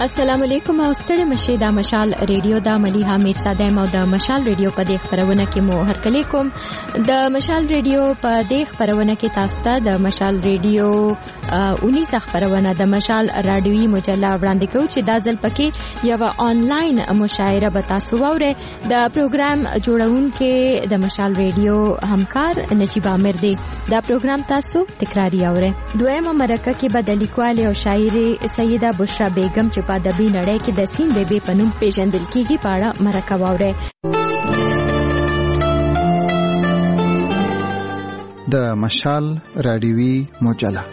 السلام علیکم او ستړي مشه د مشال ریډیو د مليحه میرزاده او د مشال ریډیو په دې خبرونه کې مو هرکلی کوم. د مشال ریډیو په دې خبرونه کې تاسو ته د مشال ریډیو 19 خبرونه د مشال رادیوي مجله وړاندې کوي چې دا ځل پکې یو آنلاین مشاعره به تاسو وره. د پروګرام جوړونکو د مشال ریډیو همکار نجیب عامر دی. دا پروګرام تاسو تکراری اوره. دویمه مرکه کې به د لیکوال او شاعر سیده بشرا بیگم چې په ادبي نړۍ کې د سین بیبي په نوم پیژندل کیږي په اړه مرکه واوره. د مشال رادیوي مجله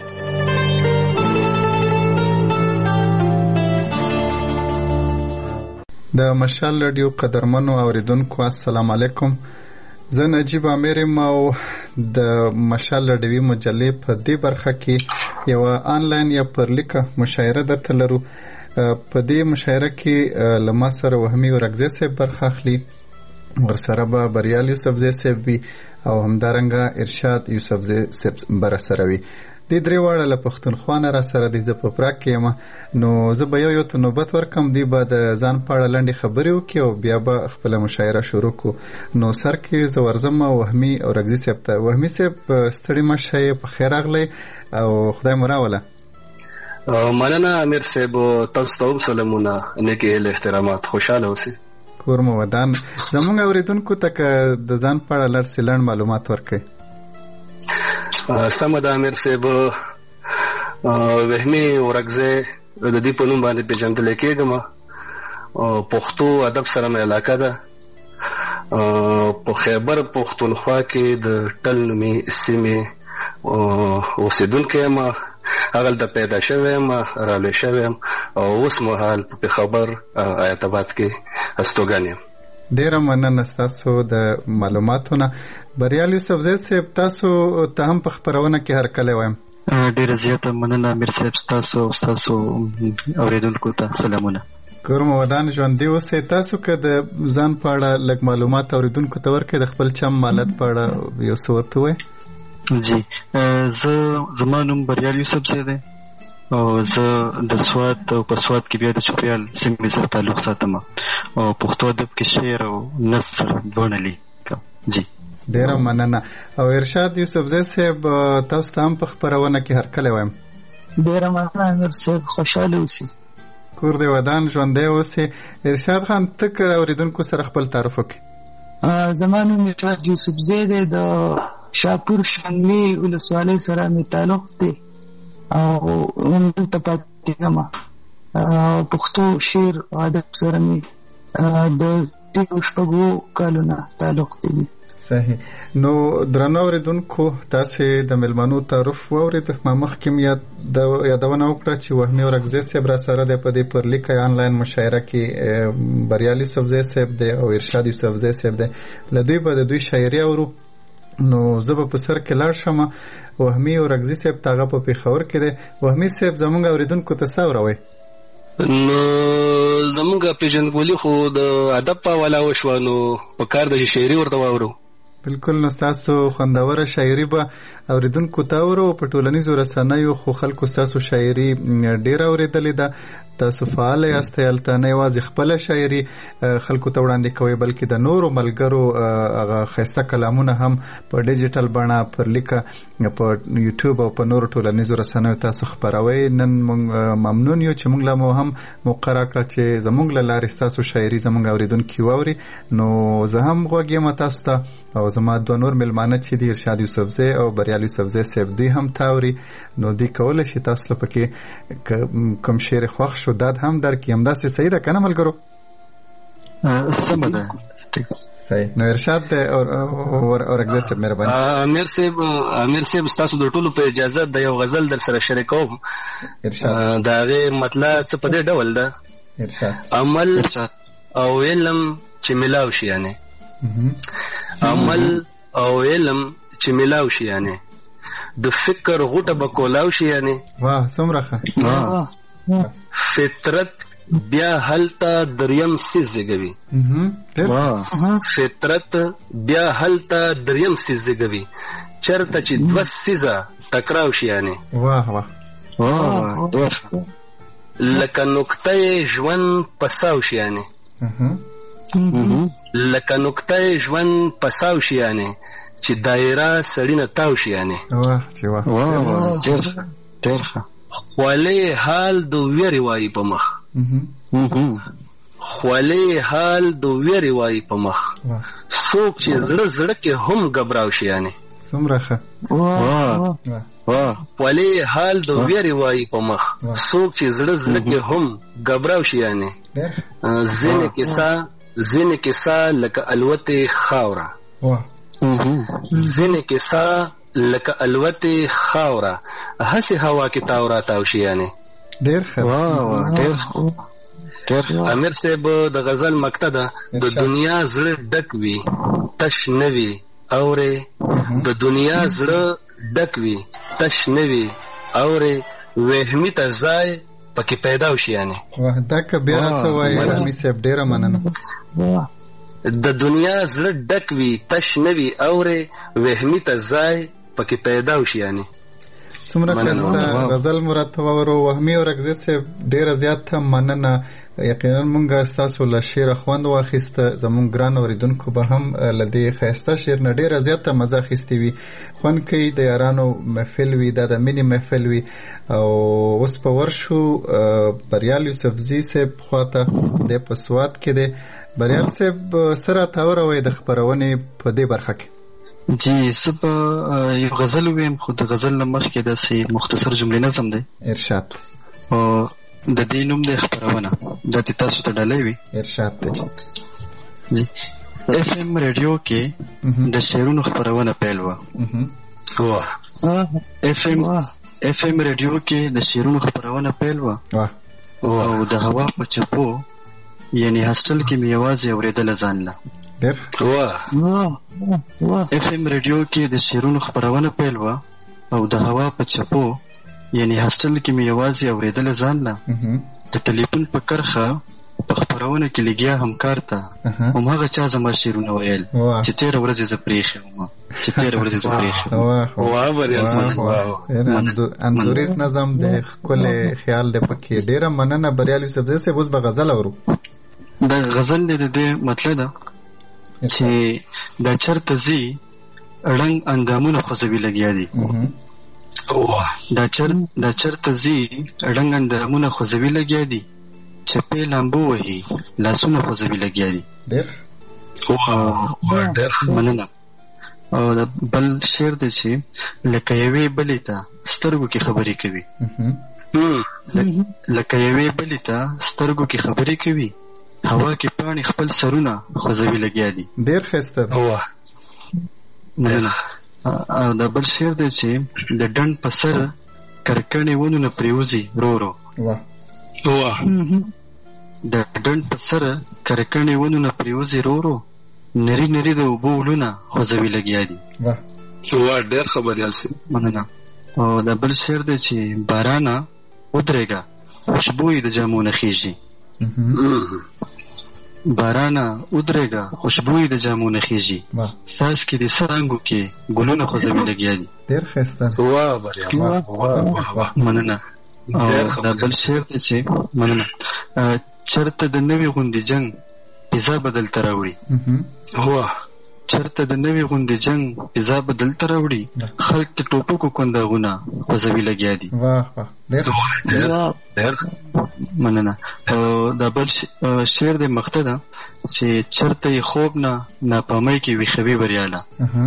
د مشال رادیو قدرمنو اوریدونکو السلام علیکم. زه نجیب عامر او د مشال رادیوي مجلې په دې برخه کې یو آنلاین یا پرلیکه مشاعره درته لرو. په دې مشاعره کې لما سره وهمي ورغزي صاحب برخه اخلي، ورسره به بریال یوسفزی صاحب وي او همدارنګه ارشاد یوسفزی صاحب بر سره وي. د درې واړه له پښتونخوا نه را سره د زه په پراک کې یم. نو زه به یو ته نوبت ورکم، دی به د ځان په اړه لنډې خبرې وکړي او بیا به خپله مشاعره شروع کړو. نو سر کې زه ورځم وهمي اورغزي صاحب ته. وهمي صاحب ستړي مه شئ، په خیر راغلی او خدای مو راوله. مننه امیر صاحب، تاسو ته هم سلامونه، نیکې هیلې احترامات، خوشحاله اوسئ. کور مو ودان. زموږ اوریدونکو ته که د ځان په اړه لږ څه لنډ معلومات ورکړئ. سمه ده امیر صاحب، وهمي ورغزی د دې په نوم باندې پیژندل کېږم. پښتو ادب سره مې علاقه ده. په خیبر پښتونخوا کې د ټل نومي سیمې اوسېدونکی یم. هغلته پیدا شوی یم، رالوی شوی یم او اوس مهال په پېښور آیت آباد کې استوګن یم. ډیره مننه ستاسو د معلوماتو نه. بریال یوسفزی صاحب، تاسو ته هم په خپرونه کې هرکلی وایم. ډیره زیاته مننه امیر صاحب، ستاسو اوریدونکو ته سلامونه. کور مو ودان، ژوندي اوسئ. تاسو که د ځان په اړه لږ معلومات اوریدونکو ته ورکړئ، د خپل چم مالت په اړه یو څه ورته ووایئ. جی، زما نوم بریال یوسفزی دی او زه د سوات او په سوات کې بیا د چوپیال سیمې سره تعلق ساتم او پښتو ادب کې شعر او نثر دواړه لیکم. جی ډیره مننه. او ارشاد یوسفزی صاحب، تاسو ته هم په خپرونه کې هرکلی وایم. ډیره مننه امیر صاحب، خوشحاله اوسئ. کور دې ودان، ژوندی اوسئ. ارشاد خان، ته که اوریدونکو سره خپل تعارف وکړې. زما نوم ارشاد یوسفزی دی، د شاپور شنګلې ولسوالۍ سره مې تعلق دی او همدلته پاتې یم. پښتو شعر او ادب سره مې د تېرو 6 کالونو تعلق دی. صحیح. نو درنو اوریدونکو، تاسې د میلمنو تعارف واورېد. ما مخکې یادونه وکړه چې وهمي اورغزي صاحب را سره دی په دې پرلیکه آنلاین مشاعره کې. بریال یوسفزی صاحب دی او ارشاد یوسفزی صاحب دی. له دوی به د دوی شاعري اورو. نو زه به په سر کې لاړ شم. وهمي اورغزي صاحب ته هغه په پېښور کې دی. وهمي صاحب، زموږ اوریدونکو ته څه اوروئ؟ نو زموږ پیژندګلوي خو د ادب په حواله وشوه، نو په کار د شاعري ورته واورو. بالکل. نو ستاسو خوندوره شاعري به اوریدونکو ته اورو. په ټولنیزو رسنیو خو خلکو ستاسو شاعري ډیره اورېدلې ده. تاسو فعال یاست، هلته نه یوازې خپله شاعري خلکو ته وړاندې کوئ بلکې د نورو ملګرو هغه ښایسته کلامونه هم په ډیجیټل بڼه پرلیکه په یوټیوب او په نورو ټولنیزو رسنیو تاسو خپروئ. نن موږ ممنون یو چې موږ له مو هم موقع راکړه چې زموږ له لارې ستاسو شاعري زموږ اوریدونکي واوري. نو زه هم غوږ یم تاسو ته او زما دوه نور میلمانه چې دي، ارشاد یوسفزی او بریال یوسفزی صاحب، دوی هم تاوري. نو دوی کولی شي تاسو له پکې کوم شعر خوښ شو داد هم درکړي. همداسې صحیح ده که نه ملګرو؟ سمه ده. صحیح. نو ارشاد اورغزي صاحب مهرباني. امیر صاحب ستاسو د ټولو په اجازه د یو غزل در سره شریکوم. د هغې مطلع څه په دې ډول ده: عمل او علم چې ملاو شي، یعنی عمل او علم چې ملاو شي، یعنی د فکر غوټه به کولاو شي، یعنی واه څومره ښه. فطرت بیا هلته دریم سیز زیږوي. فطرت بیا هلته دریم سیز زیږوي، چرته چې 2 سیزه ټکراو شي، یعنی واه واه لکه نقطه ژوند په ساو شیانې لکه نقطه ژوند په ساو شیانې چې دایره سړی نه تاو شیانې خولې حال د ویرې وایي په مخ خولې حال د ویرې وایي په مخ څوک چې زړه زړه کې هم ګبراو شیانې څومره ښه خولې حال د ویرې وایي په مخ څوک چې زړه زړه کې هم ګبراو شیانې ځینې کیسه لکه الوتې خاوره ځینې کیسه لکه الوتې خاوره هسې هوا کې تاو را تاو شیانې ډېر ښه امیر صاحب د غزل مکته ده د دنیا زړه ډک وي تش نه وي اورې د دنیا زړه ډک وي تش نه وي اورې وهمي ته ځای پکې پیدا وشي یعنې دا که بیا راته وایي امیر صاحب ډېره مننه د دنیا زړه ډک وي تش نه وي اورې وهمي ته ځای پکې پیدا وشي یعنې څومره ښایسته غزل مو راته واورو وهمي اورکزي صاحب ډېره زیاته مننه یقینا مونږ ستاسو له شعره خوند واخیسته زمونږ ګران اورېدونکو به هم له دې ښایسته شعر نه ډېره زیاته مزه اخیستې وي خوند کوي د یارانو محفل وي دا د مینې محفل وي او اوس په ورشو بریال یوسفزي صاحب خواته دی په سوات کې دی بریال صاحب څه راته اوروئ د خپرونې په دې برخه کې جی زه به یو غزل ویم خو د غزل نه مخکې داسې مختصر جملې نظم دی ارشاد د دې نوم دی خپرونه دا چې تاسو ته ډالۍ وي ارشاد دی جی اف ام ریډیو کې د شعرونو خپرونه پیل وه اف ام ریډیو کې د شعرونو خپرونه پیل وه او د هوا په چپو یعنی هاسټل کې مې یوازې اورېدله ځان له اف ام ریډیو کې د شعرونو خپرونه پیل وه او د هوا په چپو یعنی هاسټل کې مې یوازې اورېدله ځان له د ټلیفون په کرښه په خپرونه کې لګیا همکار ته هماغه چا زما شعرونه ویل چې تېره ورځې زه پرېښې وم انځوریز نظم د ښکلی خیال دی پکې ډېره مننه بریال یوسفزي صاحب اوس به غزل اورو د غزل د دې مطلب ده چې دا چرته ځي ړنګ اندامونه خوځوي لګیا دي دا چرته ځي ړنګ اندامونه خوځوي لګیا دي چپې لامبو وهي لاسونه خوځوي لګیا دي مننه او د بل شعر دی چې لکه یوې بلې ته سترګو کې خبرې کوي لکه یوې بلې ته سترګو کې خبرې کوي هوا کې پاڼې خپل سرونه خوځوي لګیا دي ډېر ښایسته مننه او د بل شعر دی چې د ډنډ په سر کرکڼې ونونه پرېوځي ورو ورو د ډنډ په سر کرکڼې ونونه پرېوځي ورو ورو نری نری د اوبو ولونه خوځوي لګیا دي ډېر خبریال صاحب مننه او د بل شعر دی چې بارانه ودرېږه خوشبویي د جامو نه خیږي بارانه ودرېږه خوشبویي د جامو نه خیږي ساس کې د څانګو کې ګلونه خوځوي لګیا دي ډېر ښایسته مننه او د بل شعر دی چې مننه چرته د نوي غوندې جنګ پیزا بدل ته راوړي چرته د نوي غوندې جنګ پیزا بدل ته راوړي خلک د ټوپکو کنداغونه خوځوي لګیا دي مننه او د بل شعر د مقطع ده چې چرته یې خوب نه ناپامۍ کې ویښوي بریاله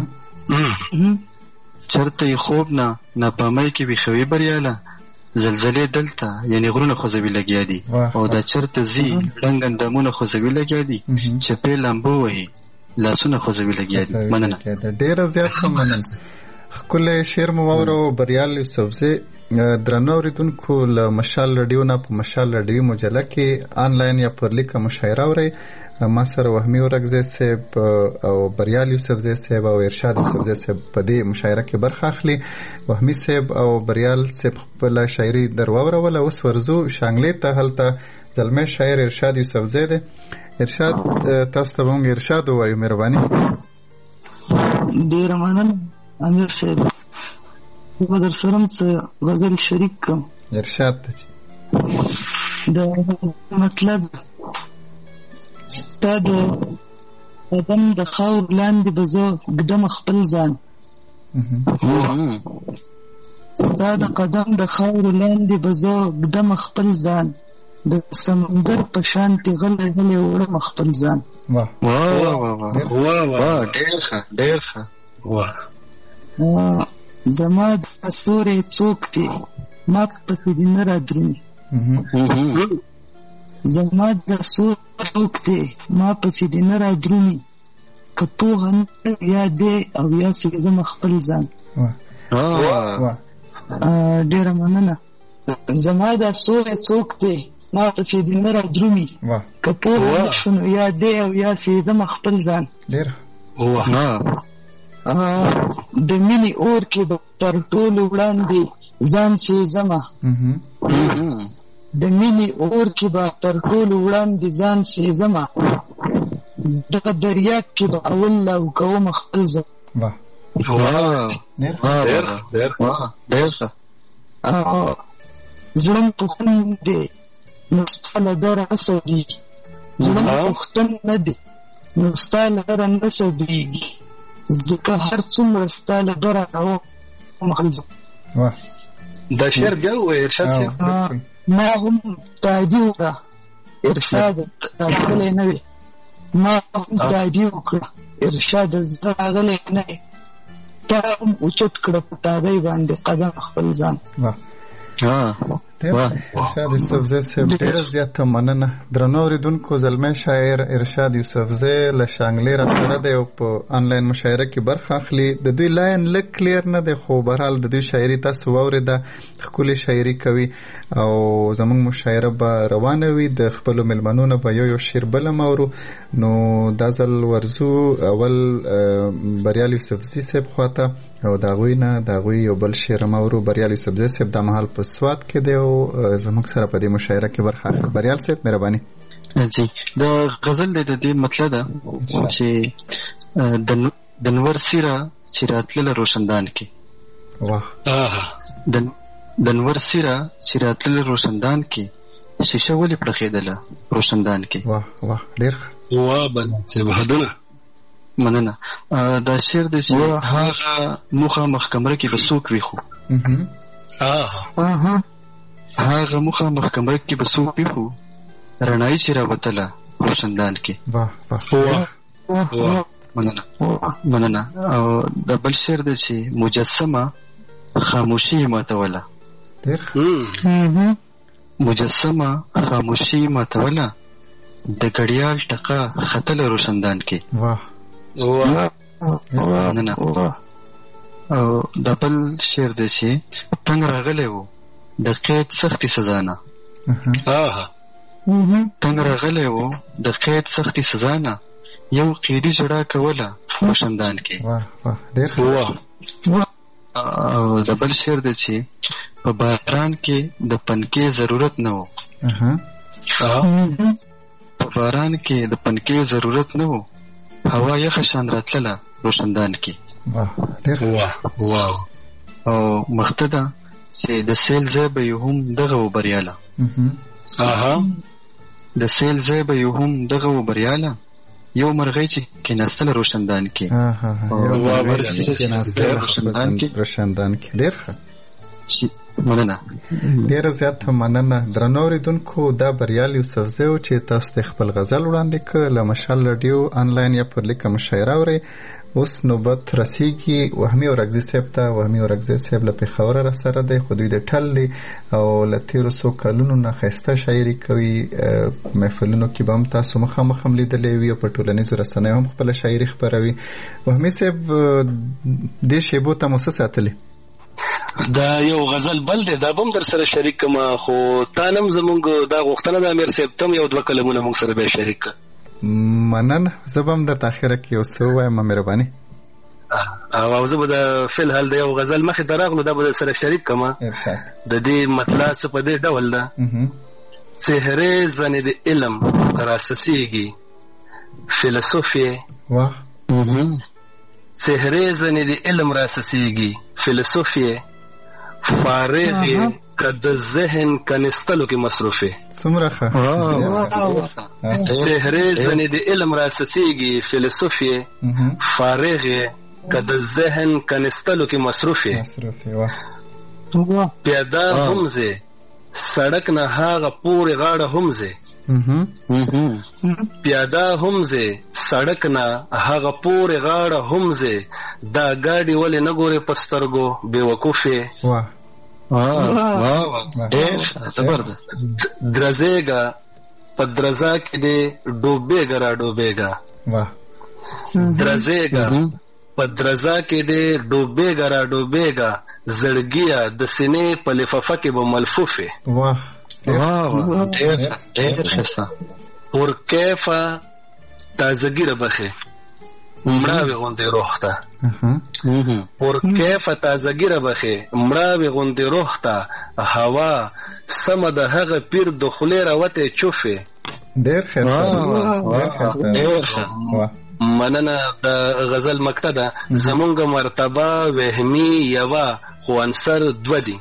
چرته یې خوب نه ناپامۍ کې ویښوي بریاله زلزلې دلته یعنی غرونه خوځوي لګیا دي او دا چرته ځي ړنګ اندامونه خوځوي لګیا دي چپې لامبو وهي لاسونه خوځوي لګیا دي مننه ډېره زیاته مننه ښکلی شعر مو واورو بریال یوسفزي درنو اورېدونکو له مشال رادیو نه په مشال رادیو مجله کې آنلاین یا پر لیکه مشاعره اورئ ما سره وهمي اورکزی صاحب او بریال یوسفزي صاحب او ارشاد یوسفزي صاحب په دې مشاعره کې برخه اخلي وهمي صاحب او بریال صاحب خپله شاعري در واوروله اوس ورځو شانګلې ته هلته زلمی شاعر ارشاد یوسفزي دی ارشاد تاسو ته به موږ ارشاد ووایو مهرباني ډېره مننه امیر صاحب زه به در سره څه غزل شریک کړم ارشاد ته د مطلب ستا د قدم د خاور لاندې به زه ږدم خپل ځان ستا د قدم د خاور لاندې به زه ږدم خپل ځان د سمندر په شانتې غلی غلی وړم خپل ځان واه ډېر ښه زما د ستوري څوک دی ما پسې دې نه رادرومي زما د څوک دی ما پسې دې نه رادرومي که پوهه نه یا دی او یا سېزم خپل ځان ډېره مننه زما د ستوري څوک دی ما پسې دې نه رادرومي که پوهه نه شو نو یا دی او یا سېزم خپل ځان د مینې اور کې به تر ټولو وړاندې ځان سېزمه د مینې اور کې به تر ټولو وړاندې ځان سېزمه دغه دریاب کې به اول لو کوم خپل ځان زړم پوښتن دی نو ستا له دره نه سړېږي زړم پوښتن نه دی نو ستا له دره نه سړېږي ځکه هر څومره ستا له دره راوم خپل ځان دا شعر بیا ووایه ارشاد صاحب ما هم تادي وکړه ارشاد راغلی نه وي ما هم تادي وکړه ارشاد زه راغلی نه وي تا هم اوچت کړه په تادۍ باندې قدم خپل ځان ارشاد یوسفزی صاحب ډېره زیاته مننه. درنو اورېدونکو زلمی شاعر ارشاد یوسفزی له شانګلې را سره دی او په آنلاین مشاعره کې برخه اخلي. د دوی لاین لږ کلیر نه دی خو بهرحال د دوی شاعري تاسو واورېده ښکلې شاعري کوي او زموږ مشاعره به روانه وي. د خپلو مېلمنو نه به یو شعر بل هم اورو. نو دا ځل ورځو اول بریال یوسفزي صاحب خواته او د هغوی نه د هغوی یو بل شعر هم اورو. بریال یوسفزي صاحب دا مهال په سوات کې دی او زموږ سره په دې مشاعره کې برخه اخلي. بریال صاحب مهرباني. جی د غزل د دې مطلب ده چې د نور سیره چې راتلله روشندان کې د نور سیره چې راتلله روشندان کې شیشه ولې پړخېدله روشندان کې ډېر بهادونه مننه. دا شعر دی چې هغه مخامخ کمره کې به څوک وي خو هغه مخامخ کمره کې به څوک وي خو رڼایي چې راوتله روشندان کې مننه. او د بل شعر دی چې مجسمه خاموشي ماتوله مجسمه خاموشي ماتوله د ګړیال ټقه ختله روشندان کې مننه. او د بل شعر دی چې تنګ راغلی و د قید سختي سزا نه تنګ راغلی و د قید سختي سزا نه یو قیدي جوړه کوله روشندان کې او د بل شعر دی چې په باران کې د پنکې ضرورت نه و په باران کې د پنکې ضرورت نه و هوا یخه شان راتلله روشندان کې او مخته ده چې د سیل ځای به یو هم دغه و بریاله د سیل ځای به یو هم دغه و بریاله یو مرغۍ چې کېناستله روشندان کې روشندان کې ډېر ښه مننه. ډېره زیاته مننه. درنو اورېدونکو دا بریال یوسفزی و چې تاسو ته خپل غزل وړاندې کړ له مشال راډیو آنلاین یا پر لیکه مشاعره اورئ. اوس نوبت رسیږي وهمي اورکزي صاحب ته. وهمي اورکزي صاحب له پېښوره را سره دی خو دوی د ټل دی او له تېرو څو کلونو نه ښایسته شاعري کوي. محفلونو کې به هم تاسو مخامخ هم لیدلی وي او په ټولنیزو رسنیو هم خپله شاعري خپروي. وهمي صاحب دې شیبو ته مو څه ساتلي؟ دا یو غزل بل دی دا به هم در سره شریک کړم خو تا نم زمونږ دا غوښتنه ده امیر صاحب ته یو دوه کلمونه موږ سره بیا شریک کړه. مننه. زه به هم درته اخره کې یو څه ووایم مهرباني. او زه به د فلحال د یو غزل مخې ته راغلو دا به در سره شریک کړم. د دې مطلب څه په دې ډول ده څهرې زنې د علم راسسیږي فلسفې څهرې زنې د علم راسسیږي فلسفې فارغې که د ذهن کنستلو کې مصروفه څومره ښه سحرې زنې د علم راسسیږي فلسفي فارغه که د ذهن کنستلو کې مصروفه پیاده همزه سړک نه هغه پورې غاړه همزه پیاده همزه سړک نه هغه پورې غاړه همزه دا ګاډي ولې نه ګورې په سترګو بې وقوفې درزېږه په درزا کې دې ډوبېږه را ډوبېږه درزېږه په درزا کې دې ډوبېږه را ډوبېږه زړګیه د سینې په لفافه کې به ملفوفې پر کیفه تازگی را بخې مړاوې غوندې روح ته پر کیفه تازگی را بخې مړاوې غوندې روح ته هوا سمه د هغه پیر د خولې راوتې چوفې ډېر ښایسته مننه د غزل مکته ده زمونږ مرتبه وهمي یوه خو عنصر دوه دي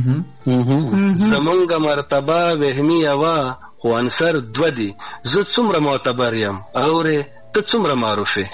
زمونږ مرتبه وهمي یوه خو عنصر دوه دي زه څومره معتبر یم اورې ته څومره معروفې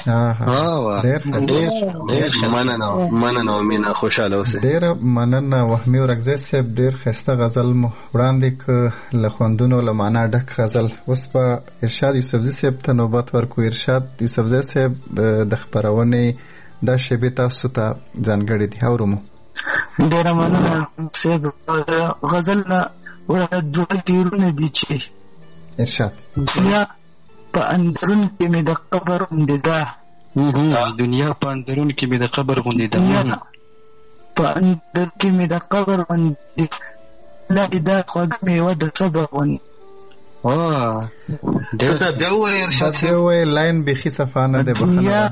مننه مینا خوشحاله اوسې ډېره مننه وهمي ورکزی صاحب ډېر ښایسته غزل مو وړاندې که له خوندونو له معنا ډک غزل اوس به ارشاد یوسفزي صاحب ته نوبت ورکو ارشاد یوسفزي صاحب د خپرونې دا شیبې تاسو ته ځانګړې دي اورو مو ډېره مننه صاحب غزل نه دوه تیرونه دي چې ارشاد دنیا په اندرون کې مې د قبر غوندې ده دنیا په اندرون کې مې د قبر غوندې ده په اندر کې مې د قبر غوندې لا دا خوږه میوه د صبر غوندې دا ووایه ارشاد دا ووایه لاین بیخي صفا نه دی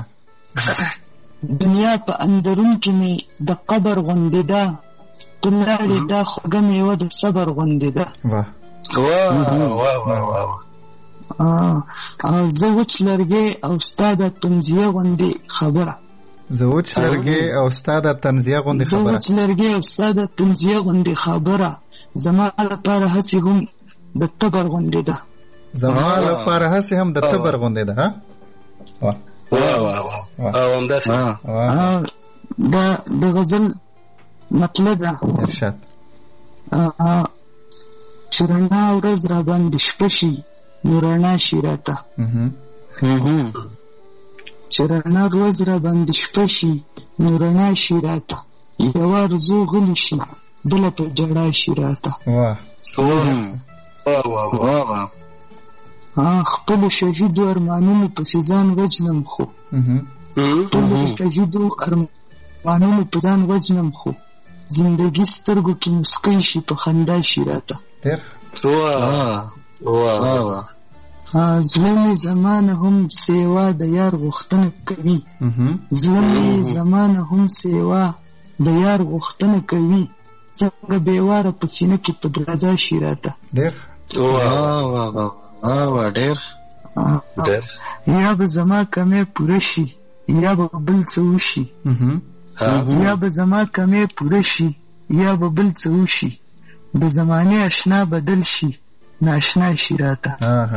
دنیا په اندرون کې مې د قبر غوندې ده ته لاړې دا خوږه میوه د صبر غوندې ده زه وچ لرګی او ستا د تنزیه غوندې خبره زه وچ لرګی او ستا د تنزیه غوندې خبره زما لپاره هسې هم د تبر غوندې ده دا د غزل مطلب ده ارشاد چې رڼا ورځ را باندې شپه شي نو رڼا شي راته چې رڼا ورځ را باندې شپه شي نو رڼا شي راته یوه ارزو غلی شي بله په جړا شي راته خپلو شهیدو ارمانونو پسې ځان وجنم خو زندگی سترګو کې مسکی شي په خندا شي راته زړه مې زمانه هم سیوا د یار غوښتنه کوي څنګه بیواره په سینه کې په درازا شي راته یا به زما کمې پوره شي یا به بل څه وشي یا به بل څه وشي د زمانې اشنا بدل شي ناشنا شي راته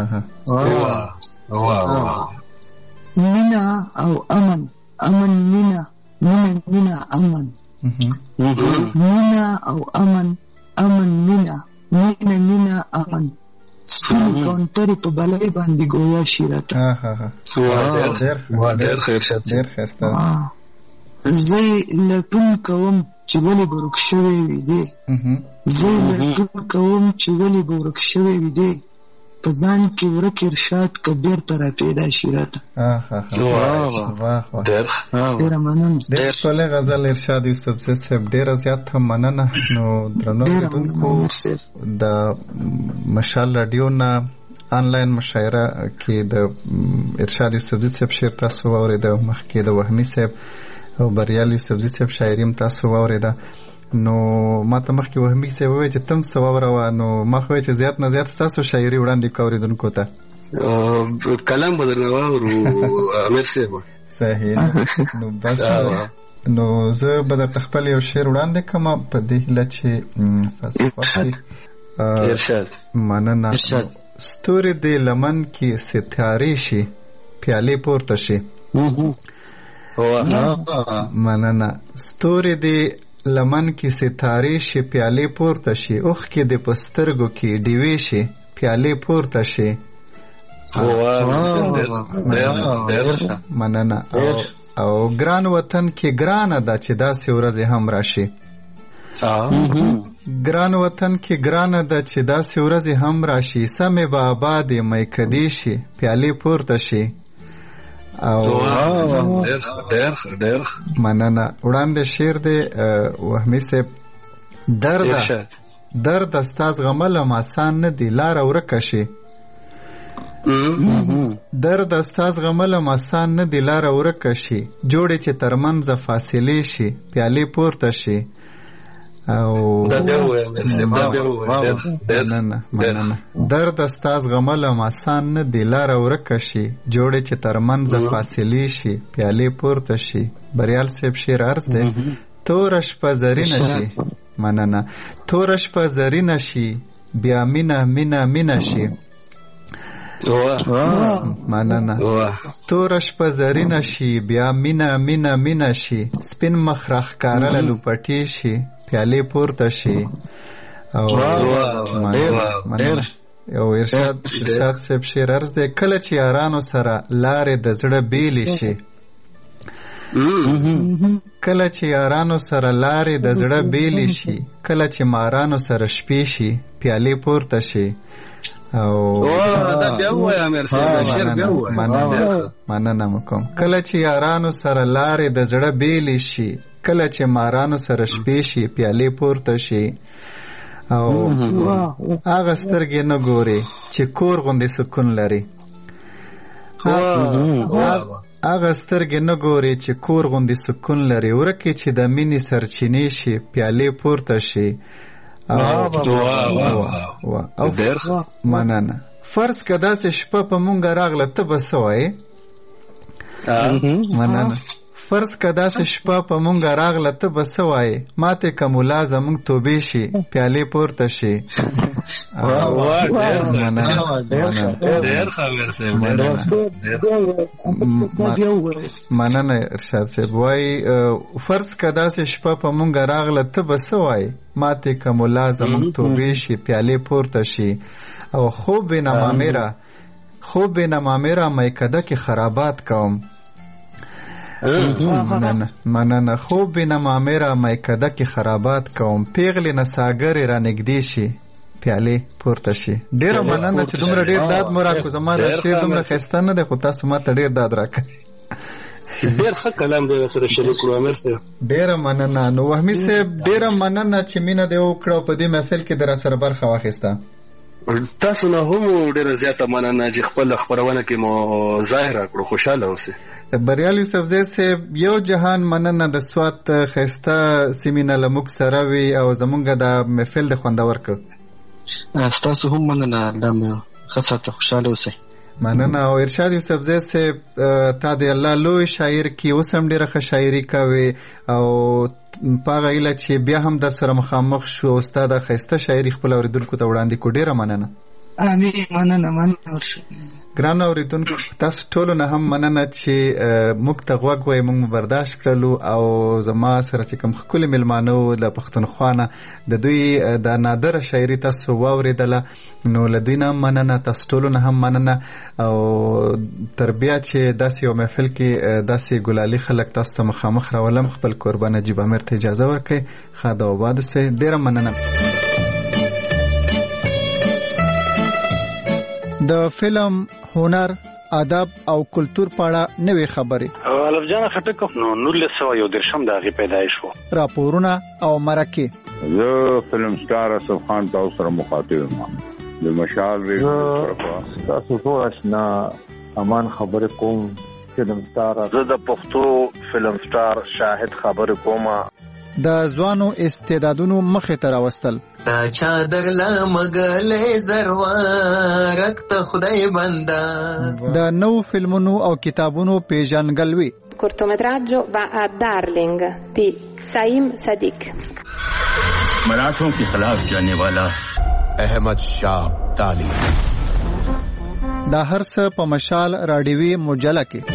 مینه او امن مینه امن مینه او امن مینه امن سپین کونترې په بلای باندې ګویا شي راته ډېر ښایسته زه لټون کوم چې ولې به ورک شوی وي دی په ځان کې ورک ارشاد که بیرته را پیدا شي راته ډېره مننه ډېر ښکلی غزل ارشاد یوسفزي صاحب ډېره زیاته مننه نو درنو اورېدونکو د مشال راډیو نه آنلاین مشاعره کې د ارشاد یوسفزي صاحب شعر تاسو واورېده مخکې د وهمي صاحب او بریال یوسفزي صاحب شاعري هم تاسو واورېده نو ما ته مخکې وهمي صاحب وویل چې تم څه واوروه نو ما خو وایي چې زیات نه زیات ستاسو شاعري وړاندې کړه اورېدونکو ته کلام به درنه واورو امیر صاحب صحیح نو بس نو زه به درته خپل یو شعر وړاندې کوم په دې هیله چې ستاسو خوښ شي. ارشاد. مننه. ستوري دې لمن کې ستارې شي پیالې پورته شي. مننه. ستوري دې لمن کې ستارې شي پیالې پورته شي، اوښکې دې په سترګو کې ډیوې شي پیالې پورته شي. مننه. او ګران وطن کې ګرانه ده چې داسې ورځې هم راشي. ګران وطن کې ګرانه ده چې داسې ورځې هم راشي، سمې به آبادې میکدې شي پیالې پورته شي. او مننه. وړاندې شعر دی وهمي صاحب. درد ستا زغملم آسان نه دی لاره ورکه شي. درد ستا زغملم آسان نه دی لاره ورکه شي، جوړې چې ترمنځه فاصلې شي پیالې پورته شي. او مننه. درد ستا زغملم آسان نه دی لاره ورکه شي، جوړې چې ترمنځه فاصلې شي پیالې پورته شي. بریال صاحب شعر عرض دی. توره شپه زرینه شي. مننه. توره شپه زرینه شي بیا مینه مینه مینه شي. مننه. توره شپه زرینه شي بیا مینه مینه مینه شي، سپین مخ راښکاره له لوپټې شي پیالې پورته شي. او یو ارشاد صاحب شعر عرض دی. کله چې یارانو سره لارې د زړه بیلې شي، کله چې یارانو سره لارې د زړه بیلې شي، کله چې مارانو سره شپې شي پیالې پورته شي. او مننه مکوم. کله چې یارانو سره لارې د زړه بیلې شي، کله چې مارانو سره شپې شي پیالې پورته شي. او هغه سترګې نه ګوري چې کور غوندې سکون لري. هغه سترګې نه ګوري چې کور غوندې سکون لري، ورکې چې د مینې سرچینې شي پیالې پورته شي. مننه. فرض که داسې شپه په مونږ راغله ته به څه وایې؟ مننه. فرض که داسې شپه په مونږ راغله ته به څه وایې؟ ماتې که ملا زمونږ توبې شي پیالې پورته شي. مننه ارشاد صاحب. وایي فرض که داسې شپه په مونږ راغله ته به څه وایې؟ ماتې که ملا زمونږ توبې شي پیالې پورته شي. او خوب بینما میرا میکده کې خرابات کوم. مننه. خوب بینما میرا میکده کې خرابات کوم، پیغلې نساګرې را نږدې شي پیالې پورته شي. ډیره مننه چې دومره ډیر داد مو راکړو. زما دا شعر دومره ښایسته نه دی خو تاسو ما ته ډیر داد راکړئ. ډیر ښه کلام دی سره شریک کړو امیر صاحب. ډیره مننه. نو وهمي صاحب ډیره مننه چې مینه دې وکړه په دې محفل کې در سره برخه واخیسته. تاسو نه هم ډیره زیاته مننه چې خپل خبرونه کې مو ظاهر کړو. خوشاله اوسئ. بریال یوسفزی صاحب یو جهان مننه د سوات ښایسته سیمینه له موږ سره وي او زمونږ د محفل د خوندور کړ. ستاسو هم مننه. ښه ساته خوشاله اوسئ. مننه. او ارشاد یوسفزی صاحب تا د الله لوی شاعر کې اوس هم ډیره ښه شاعري کوي او په هغه هیله چې بیا هم در سره مخامخ شو او ستا د ښایسته شاعري خپل اورېدونکو ته وړاندې کړو. ډیره مننه. امین. مننه ګران اورېدونکو تاسو ټولو نه هم مننه چې موږ ته غوږ وایئ. موږ برداشت کړلو او زما سره چې کوم ښکلي میلمانه وو له پښتونخوا نه د دوی د نادره شاعري تاسو واورېدله. نو له دوی نه هم مننه. تاسو ټولو نه هم مننه. او تر بیا چې داسې یو محفل کې داسې ګلالي خلک تاسو ته مخامخ راولم خپل کوربه نجیب امیر ته اجازه ورکړئ. ښه د آباد اوسئ. ډیره مننه. د فلم، هنر، ادب او کلتور په اړه نوې خبرې. الف جان خټک نو 1913 د هغې پیدایش و. راپورونه او مرکې. زه فلم سټار اسف خان تاسو سره مخاطب یم. د مشال ریډیو تاسو ټول آشنا امان خبرې کوم. فلم سټار زه د پښتو فلم سټار شاهد خبرې کوم. د ځوانو استعدادونو مخې ته راوستل. تا چا درله مګلې زروارک ته خدای بنده. د نو فلمونو او کتابونو پیژنګلوي. cortometraggio va a Darling di Saim Sadiq. मराठों के खिलाफ जाने वाला अहमद शाह अब्दाली। دا هر څه په مشال راډیوي مجله کې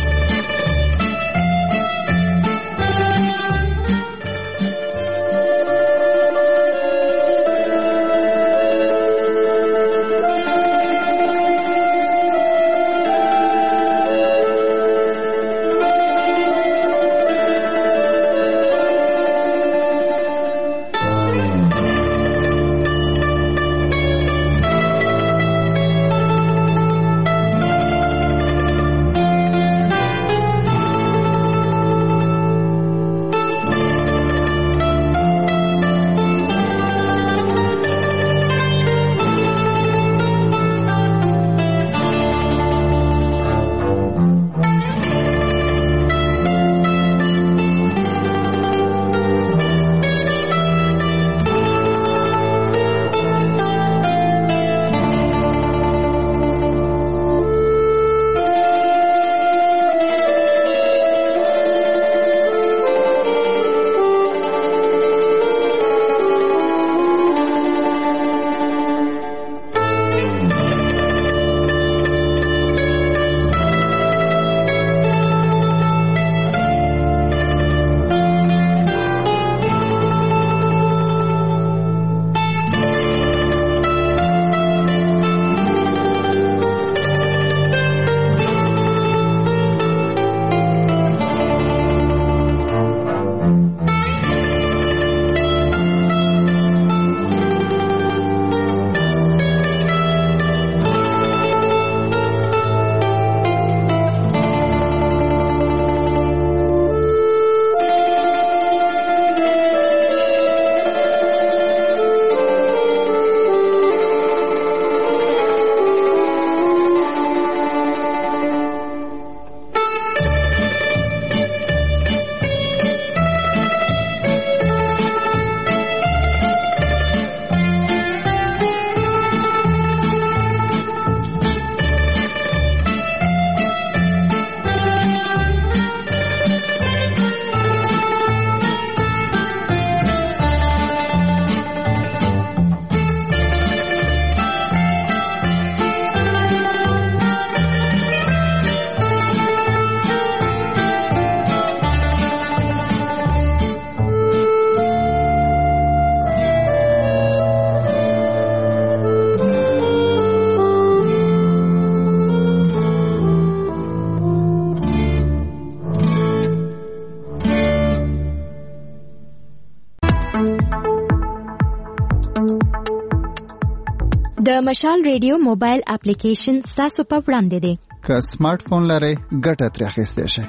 د مشال ریډیو موبایل اپلیکیشن تاسو په وړاندې دی. که سمارټ فون لرئ ګټه ترې اخیستی شئ.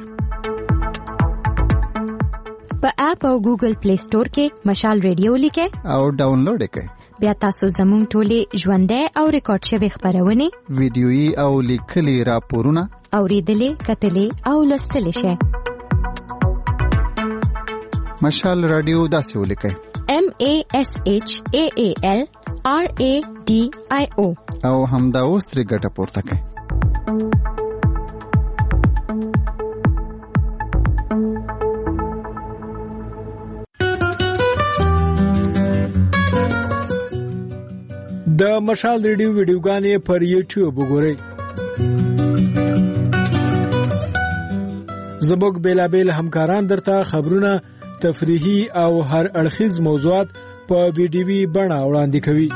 په اپ او ګوګل پلی سٹور کې مشال ریډیو لیکئ او ډاونلوډ یې کړئ. بیا تاسو زموږ ټولې ژوندۍ او ریکارډ شوې خپرونې، ویډیويي او لیکلي راپورونه اوریدلې، کتلې او لوستلې شئ. مشال رادیو داسې ولیکئ: MASHAALRADIO او همدا اوس ترې ګټه پورته کړئ. د مشال ریډیو ویډیوګانې پر یوټیوب وګورئ. زموږ بیلابیل همکاران درته خبرونه، تفریحي او هر اړخیز موضوعات په ویډیوي بڼه وړاندې کوي.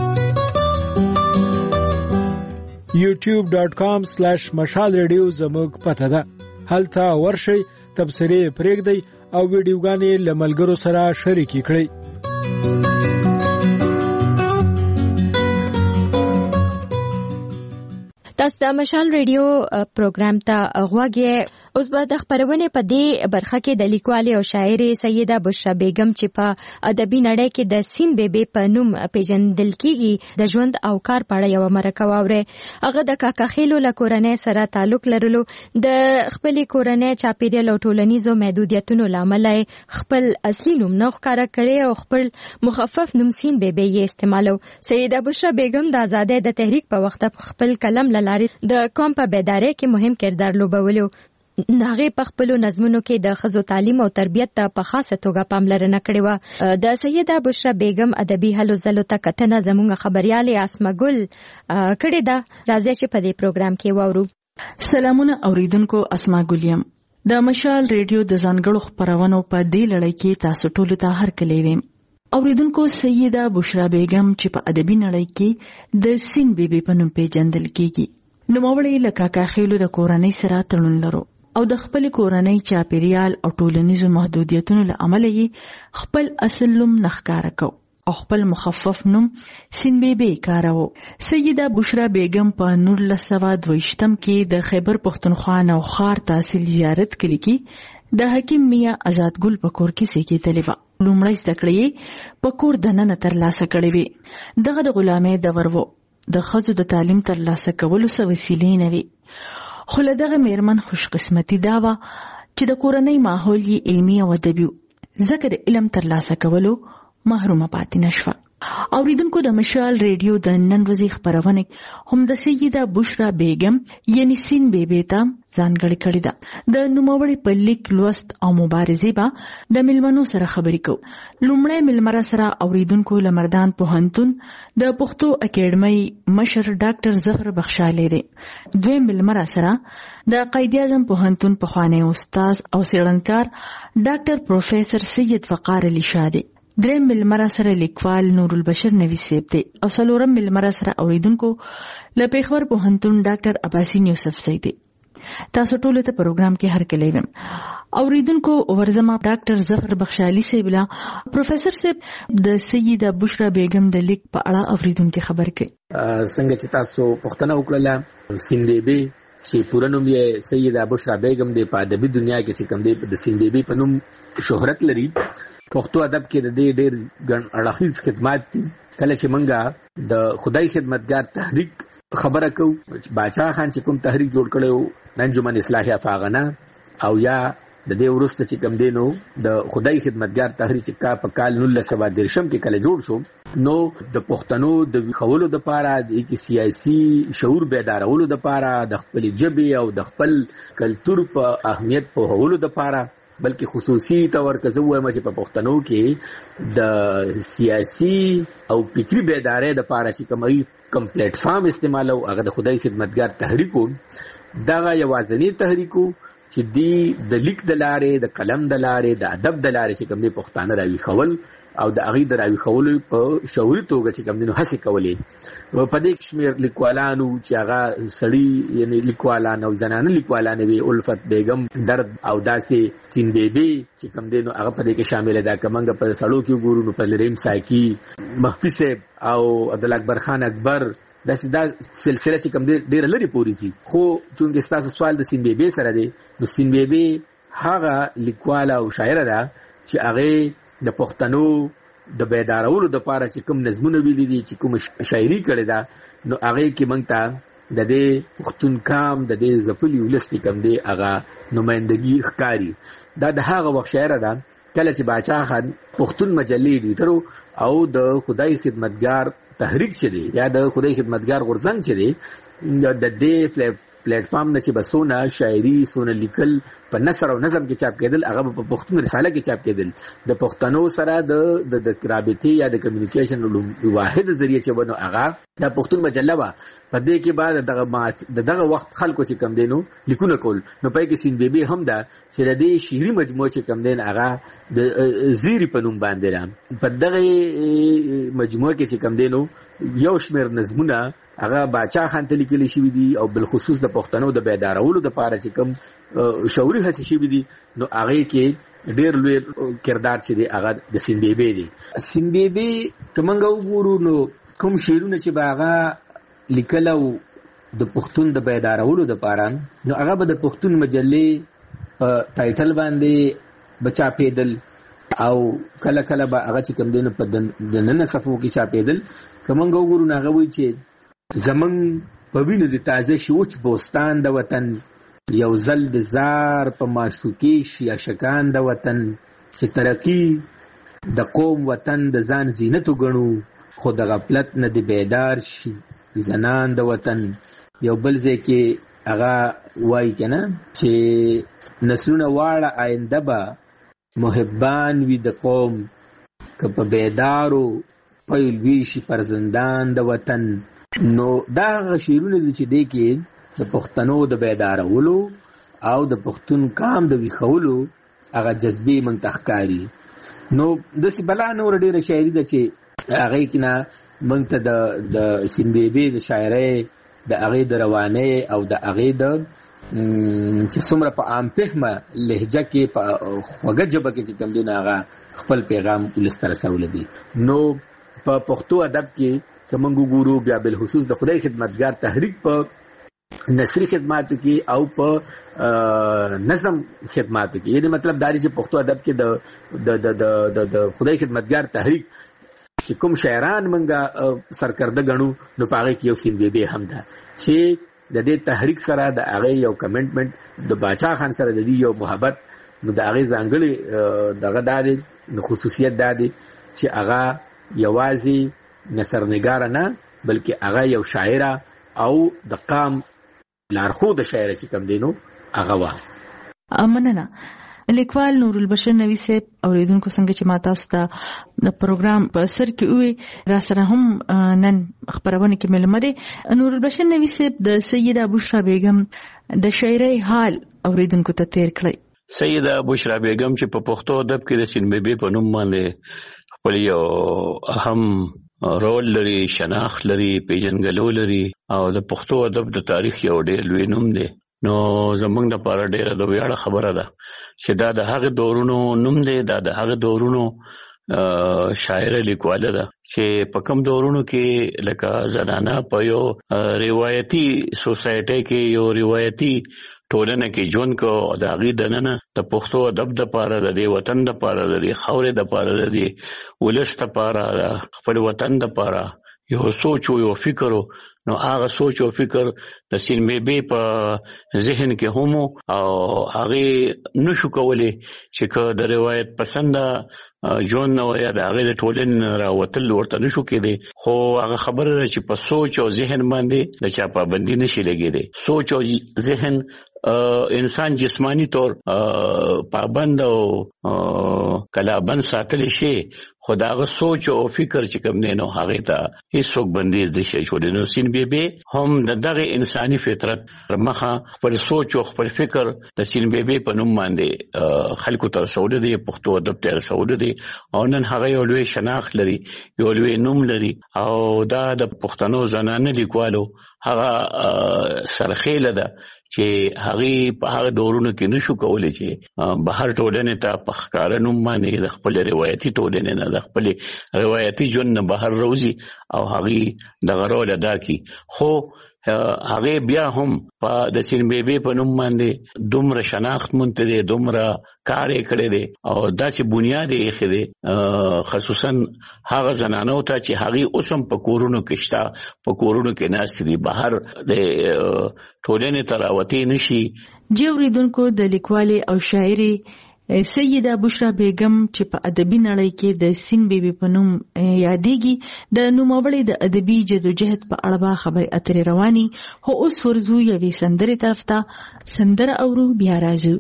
youtube.com/mashalradio زموږ پته ده. هلته ورشئ، تبصرې پرېږدئ او ویډیوګانې له ملګرو سره شریکې کړئ. تاسو د مشال ریډیو پروګرام ته غوږ یې. اوس به د خپرونې په دې برخه کې د لیکوالې او شاعرې سیده بشرا بیگم چې په ادبي نړۍ کې د سین بیبي په نوم پیژندل کیږي د ژوند او کار په اړه یو مرکه واوري. هغه د کاکا خېلو له کورنۍ سره تعلق لرلو، د خپلې کورنۍ چاپیریال او ټولنیزو محدودیتونو لامل خپل اصلي نوم نه ښکاره کړي او خپل مخفف نوم سین بیبي یې استعمالو. سیده بشرا بیگم د آزادۍ د تحریک په وخت خپل کلم لاري د قوم په بیدارۍ کې مهم کردار لوبولو. ناغه په خپل نظمونو کې د ښځو تعلیم او تربیت ته په خاصه توګه پاملرنه کړې و. د سیده بشرا بیگم ادبي هلو زلو ته کتنه زموږ خبرياله اسمه ګل کړې ده. راځي چې په دې پروګرام کې واورو. سلامونه اوریدونکو، اسمه ګل یم. د مشال ریډیو د ځانګړو خبرونو په دې لړۍ کې تاسو ټول ته هرکلی ویم. اوریدونکو، سیده بشرا بیگم چې په ادبي نړۍ کې د سین بیبي په نوم پیژندل کیږي، نوموړی له کاکا خیلو د کورنۍ سره تړون لرو او د خپل کورنۍ چاپیریال او ټولنیزو محدودیتونو له امله یې خپل اصل نوم نخکاره کو او خپل مخفف نوم سین بیبي کاروه. سیده بشرا بیگم په 1922 کې د خیبر پښتونخوا نوښار تحصیل زیارت کلی کې د حکیم میا آزاد ګل په کور کې زیږېدلې وه. لومړی زده کړې په کور دننه ترلاسه کړې وې. دغه د غلامۍ دور و، د ښځو د تعلیم ترلاسه کولو څه وسیلې نه وي، خو له دغه میرمن خوش قسمتي دا وه چې د کورنۍ ماحول یې علمي او ادبي و، ځکه د علم ترلاسه کولو محرومه پاتې نشوه. اوریدونکو، د مشال ریډیو د نن ورځې خبرونه هم د سیده بشرا بیگم یعنی سین بیبي ته ځانګړې کړې ده. د نوموړې په لیک، لوست او مبارزې به د مېلمنو سره خبرې کوو. لومړی مېلمه سره اوریدونکو لمردان پوهنتون د پښتو اکیډمۍ مشر ډاکټر ظفر بخشالی دی. دویم مېلمه سره د قائد اعظم پوهنتون پخوانی استاد او څېړنکار ډاکټر پروفیسر سید وقار علي شاه دی. دریم مېلمه سره لیکوال نور البشر نوی سیب دی او څلورم مېلمه سره اوریدونکو له پېښور پوهنتون ډاکټر عباسین یوسف زئی دی. تاسو ټول ته پروګرام کې هرکلی ویم. اوریدونکو، ورزما ډاکټر ظفر بخشالی صاحب لا پروفیسر صاحب د سیده بشرا بیگم د لیک په اړه اوریدونکو خبر کړي. څنګه چې تاسو پوښتنه وکړه، سین بیبي چې پوره نوم یې سیده بشرا بیگم دی، په ادبي دنیا کې چې کوم دی د سین بیبي په نوم شهرت لري. پښتو ادب کې د دې ډېر ګڼ اړخیز خدمات دي. کله چې منګه د خدای خدمتګار تحریک خبره کو، باچا خان چې کوم تحریک جوړ کړو انجمن اصلاح افاغنا، او یا د دې وروسته چې کوم دینو د خدای خدمتګار تحریک کا په کال 1913 کې کله جوړ شو، نو د پښتنو د خولو د پاره د سیاسي شعور بیدارولو د پاره، د خپل ژبې او د خپل کلچر په اهمیت په هولو د پاره، بلکې خصوصي تور که زه وایم چې په پښتنو کې د سیاسي او فکری بیدارۍ د پاره چې کوم پلیټ فارم استعمالو، هغه د خدای خدمتګار تحریکو. دغه یوازینی تحریکو چې دی د لیک د لارې، د قلم د لارې، د ادب د لارې چې کوم دی پښتانه راوي خول او د هغې د راوي خولو په شعوري توګه چې کوم دی نو هڅې کولې. په دې شمېر لیکوالانو چې هغه سړي یعنی لیکوالان او زنانه لیکوالان وي، الفت بیگم، درد او داسې سین بیبي چې کوم دی نو هغه په دې کې شامل ده. که موږ په سړو کې وګورو نو په لریم ساکي، مخفي صاحب او عبدالاکبر خان اکبر، داسې دا سلسله چې کوم دی ډېره لرې پورې ځي. خو چونکې ستاسو سوال د سین بیبي سره دی، نو سین بیبي هغه لیکواله او شاعره ده چې هغې د پښتنو د بیدارولو د پاره چې کوم نظمونه ویلي دي، چې کوم شاعري کړې ده، نو هغې کې موږ ته د دې پښتون کام د دې ځپلي ولس چې کوم دی هغه نمایندګي ښکاري. دا د هغه وخت شاعره ده کله چې باچا خان پښتون مجلې ایډیټر او د خدای خدمتګار تحریک چې دی یا د خدای خدمتګار غورځنګ چې دی د دې پلیټ فارم نه چې بسونه شاعري سونه لیکل په نثر او نظم کې چاپ کېدل، هغه په پښتون رساله کې چاپ کېدل. د پښتنو سره د رابطې یا د کمیونیکیشن واحد ذریعہ چې ونه هغه د پښتون مجله وه. په دې کې بعد دغه وخت خلکو چې کم دینو لیکونه کول، نو پای کې سین بیبي هم ده چې د دې شعري مجموعه چې کم دین هغه د زیری په نوم باندې ده. په دغه مجموعه کې چې کم دینو یو شمېر نظمونه هغه باچا خان ته لیکلي شوي دي او بالخصوص د پښتنو د بیدارولو د پاره چې کوم شعوري هڅې شوي دي، نو هغې کې ډېر لوی کردار چې دی هغه د سین بیبي دی. سین بیبي که موږ وګورو نو کوم شعرونه چې به هغه لیکل او د پښتون د بیدارولو د پاره، نو هغه به د پښتون مجلې په ټایټل باندې به چاپېدل او کله کله به هغه چې کوم دی نو په دننه صفحو کې چاپېدل. که موږ وګورو نو هغه وایي چې زمون په وینو د تازه شوچ بوستان د وطن، یو ځل د زار په معشوقي شي عاشقان د وطن، چې ترقي د قوم وطن د ځان زینت وګڼو، خو د غفلت نه د بیدار شي زنان د وطن. یو بل ځای کې هغه وایي کنه چې نسلونه واړه آینده به محبان وي د قوم که په بیدارو پیل وي شي فرزندان د وطن. نو دا هغه شعرونه دي چې دی کې د پښتنو د بیدارولو او د پښتون کام د ویښولو هغه جذبې موږ ته ښکاري. نو داسې بلا نور ډېره شاعري ده چې هغې کې نه موږ ته د سیندبېبې د شاعرۍ د هغې د روانۍ او د هغې د چې څومره په عام فهمه لهجه کې په خوږه ژبه کې چې کوم دی هغه خپل پیغام ولس ته رسولی دی. نو په پښتو ادب کې که موږ وګورو بیا بالخصوص د خدای خدمتګار تحریک په نثري خدماتو کې او په نظم خدماتو کې، یعنی مطلب دا دی چې پښتو ادب کې د خدای خدمتګار تحریک چې کوم شاعران منګه سرکرده ګڼو نو په هغې کې یو سیندبېبې هم ده چې د دې تحریک سره د هغې یو کمنټمنټ د باچا خان سره د دې یو محبت، نو د هغې ځانګړې دغه دا دی خصوصیت دا دی چې هغه یوازې نثرنګاره نه بلکې هغه یو شاعره او د قام لارښوده شاعره چې کوم دی نو هغه وه. مننه. لیکوال نور البشر نوی صاحب اوریدونکو څنګه چې ما تاسو ته د پروګرام په سر کې وی را سره هم نن خبرونه کې ملمه دي. نور البشر نوی صاحب د سیده بشرا بیگم د شاعرۍ حال اوریدونکو ته تیر کړی. سیده بشرا بیگم چې په پښتو ادب کې د سیندبېبې په نوم باندې خپل یو اهم رول لري، شناخت لري، پیژنګلو لري او د پښتو ادب د تاریخ یو ډېر لوی نوم دی. نو زمونږ لپاره ډېره د ویاړه خبره ده چې دا د هغه دورونو نوم دی، دا د هغه دورونو شاعره لیکواله ده چې په کوم دورونو کې لکه زنانه په یو روایتي سوسایټي کې یو روایتي ټولنه کې ژوند کو او د هغې دننه د پښتو ادب دپاره د دې وطن دپاره د دې خاورې دپاره د دې ولس دپاره د خپل وطن دپاره یو سوچ او یو فکر نو هغه سوچ او فکر د سیندبېبې په ذهن کې هم او هغې نشو کولی چې که د روایت پسنده ژوند نه وي د هغې د ټولنې راوتل ورته نشو کېدی، خو هغه خبره ده چې په سوچ او ذهن باندې د چا پابندي نشي لګېدی. سوچ او ذهن انسان جسمانی طور پابند او کلابند ساتلی شي، خو د هغه سوچ او فکر چې کوم دی نو هغې ته هېڅوک بندیز نشي ایښودی. نو سیندبېبې هم د دغې انساني فطرت مخه خپل سوچ او خپل فکر د سیندبېبې په نوم باندې خلکو ته رسولی دی، پښتو ادب ته رسولی دی او نن هغه یو لوی شناخت لري، یو لوی نوم لري او دا د پښتنو زنانه لیکوالو هغه سرخیله ده چې هغې په هغه دورونو کې نشو کولی چې بهر ټولنې ته په ښکاره نوم باندې د خپل روایتي ټولنې نه د خپل روایتي ژوند نه بهر روزي او هغې دغه رول ادا کړي. خو هغې بیا هم په د سیندبېبې په نوم باندې دومره شناخت مونته دی، دومره کار یې کړی دی او داسې بنیاد یې ایښی دی خصوصا هغه زنانو ته چې هغې اوس هم په کورونو کې شته، په کورونو کې ناستې دي، بهر د ټولنې ته راوتې نشي. جی اوریدونکو د لیکوالې او شاعرې سیده بشرا بیگم چې په ادبي نړۍ کې د سیندبېبې په نوم یادېږي د نوموړې د ادبي جدوجهد په اړه خبرې اترې رواني. خو اوس ورځو یوې سندرې طرف ته، سندره اورو بیا راځو.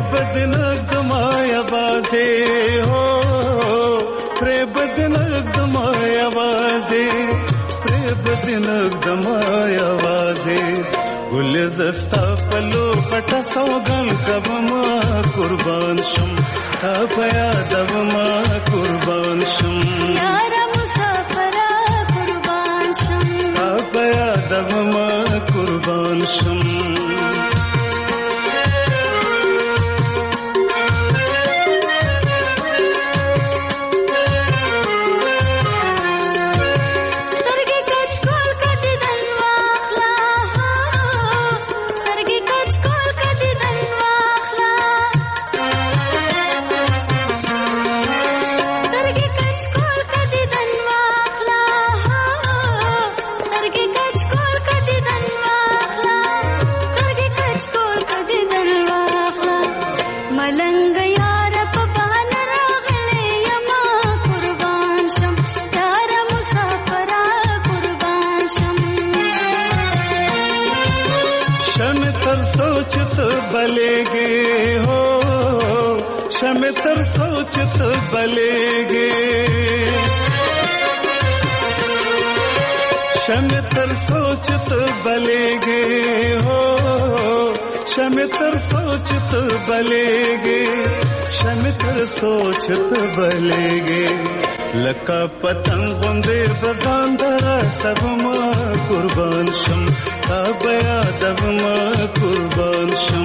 بدنک دمایا بازه هو پر بدنک دمایا بازه پر بدنک دمایا بازه گل زستا پلو پټه سوګل کب ما قربان شم تا پیا دب ما قربان شم یار مسافر قربان شم تا پیا دب ما قربان شم बलेगे हो शम तर सोचत बलेगे शम तर सोचत बलेगे हो शम तर सोचत बलेगे शम तर सोचत बलेगे लका पतंग बुंदे बजांदरा सब मां कुर्बान शम ताबया दब मां कुर्बान शम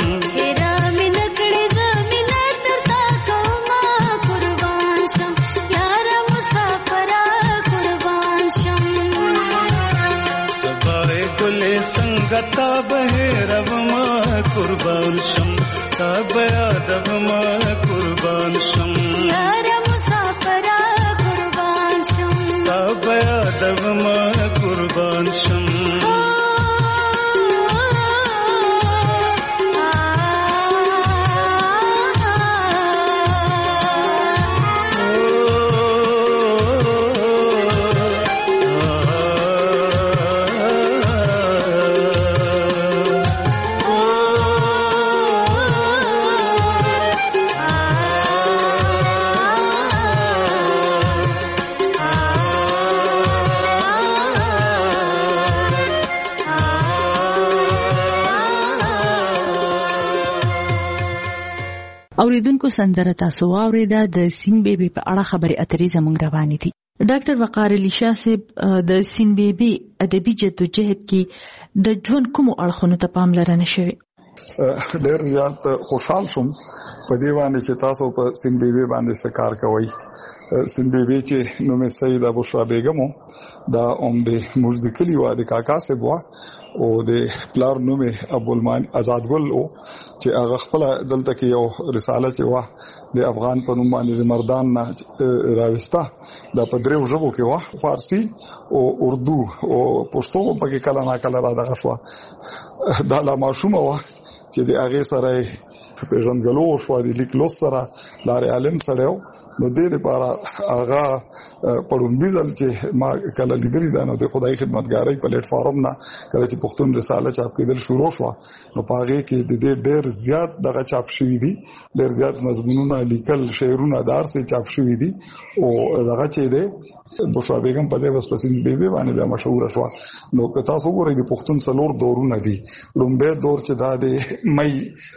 संगता बहे रब मां कुर्बान शम ताबया दब मां कुर्बान शम यार मुसाफरा कुर्बान शम ताबया दब मां कुर्बान शम اوریدونکو سندره تاسو واوریده د سین بیبي په اړه خبري اترې زموږ روانې دي. ډاکټر وقار علي شاه صاحب د سین بیبي ادبي جدوجہد کې د ژوند کوم اړخونو ته پاملرنه شوې؟ ډېر زیات خوشحال شوم په دې باندې چې تاسو په سین بیبي باندې سکار کوي. سین بیبي چې نومې سیده بشرا بیگم دا د موږ د کلی و د کاکا صاحب او د پلار نومې ابوالمان آزاد ګل او چې هغه خپل دلته کې یو رساله چې وا د افغان په نوم باندې د مردان نه راوسته دا په دریو ژبو کې وا فارسی او اردو او پښتو په کې کله نه کله را دغه شو دا لا ماشومه وا چې د هغه سره پیژنګلو شو د لیک لوس سره لارې عالم سره نو دې لپاره هغه پړومبي ځل چې ما کله لیدلی دا نو د خدای خدمتګارۍ پلیټ فارم نه کله چې پښتون رساله چاپ کېدل شروع شو نو پاغه کې د دې ډېر زیات دغه چاپ شوی دي ډېر زیات مضمونونه لیکل شعرونه دار سي چاپ شوی دي او دغه چې ده بشرا بیگم په دې وسپسین بیبي باندې بیا مشهور شو نو که تاسو وګورئ د پښتون څلور دورونه دي لومبه دور چې دا د مې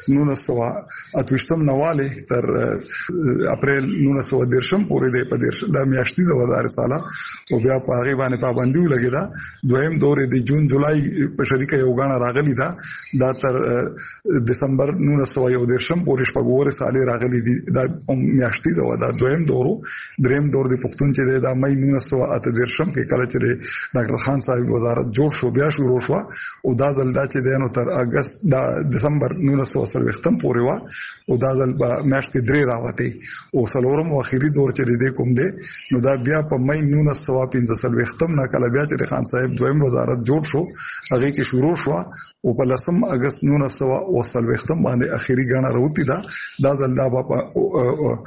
1928 نواله تر اپریل 1913 پورې د میاشتې د وزارت سالا او بیا په هغه باندې پابندي ولګیدا. دویم دور د جون جولای په شریکه یو غاڼه راغلی دا تر دسمبر 1913 پورې شپږور سالې راغلی دي دا میاشتې د وزارت. دویم دورو دریم دور د پښتون چې د مې 1913 کې کله چې ډاکټر خان صاحب وزارت جوړ شو بیا شروع شو او دا ځل دا چې د نو تر اگست د دسمبر 1913 پورې وا او دا ځل په میاشتې درې راوته او سلورم او اخیری دور چې د کوم دی نو دا بیا په مې 1915 نه کله بیا چې خان صاحب دویم وزارت جوړ شو هغه کې شروع شو او په 10 اگست 1913 باندې اخیری غاڼه راوتی دا ځل دا په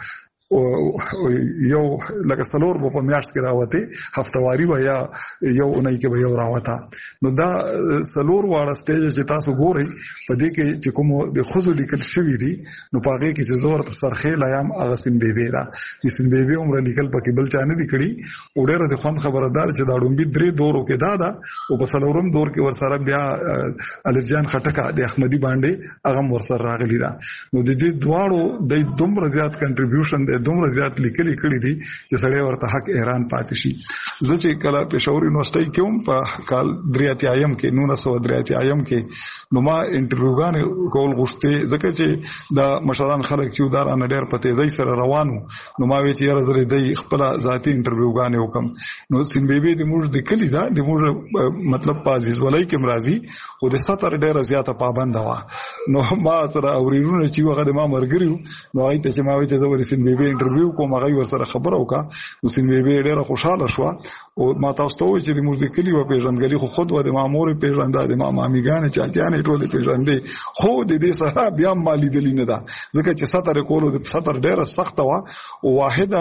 یو لکه سلور په میاشت کې راوته هفتواری و یا یو اونۍ کې به یو راوته. نو دا سلور واړه سټیج چې تاسو ګورئ په دې کې چې کوم د خزو لیکل شوی دي نو پاګه کې چې زور سرخه لایم هغه سین بیبي دا د سین بیبي عمر لیکل پکې بل چانه دي کړي او ډېر د خوند خبردار چې دا ډومبي درې دورو کې دا او په سلورم دور کې ورسره بیا الرجان خټکا د احمدي باندې هغه ورسره راغلی دا. نو د دې دواړو د دومره زیات کنټریبیوشن د دومره زیات لیکلي کړي دي چې سړی ورته حق ایران پاتې شي. زه چې کله پېښور یونیورسيټي کې هم په کال 1983 کې 1983 کې نو ما انټرویوګان کول غوښتي ځکه چې دا مشران خلک چې دار ان ډېر پته ځای سره روانو نو ما وی چې یاره زره د خپل ذاتی انټرویوګان وکم. نو سین بیبي د موږ د کلی دا د موږ مطلب پازیز ولای کې مرضی خو د 70 ډېر زیاته پابند و. نو ما سره اورینونه چې هغه د ما مرګریو نو هغه ته چې ما وی چې د سین بیبي انټرویو کوم هغه ورسره خبره وکړه. نو سین بیبي ډېر خوشاله شو او ما تاسو ته وی چې د موږ د کلی و پیژندګلی خو خود و د مامور پیژنده د مامامیګان چاچیانې ټول پیژندې خو د دې سره بیا مالی دلینه ده ځکه چې 70 کولو د 70 ډېر سخت و او واحده